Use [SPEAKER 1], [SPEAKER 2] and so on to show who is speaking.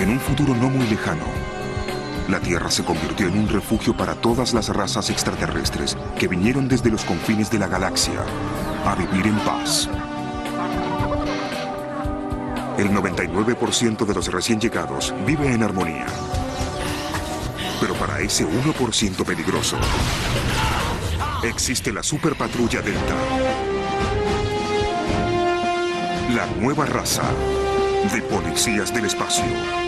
[SPEAKER 1] En un futuro no muy lejano, la Tierra se convirtió en un refugio para todas las razas extraterrestres que vinieron desde los confines de la galaxia a vivir en paz. El 99% de los recién llegados vive en armonía. Pero para ese 1% peligroso, existe la Superpatrulla Delta. La nueva raza de policías del espacio.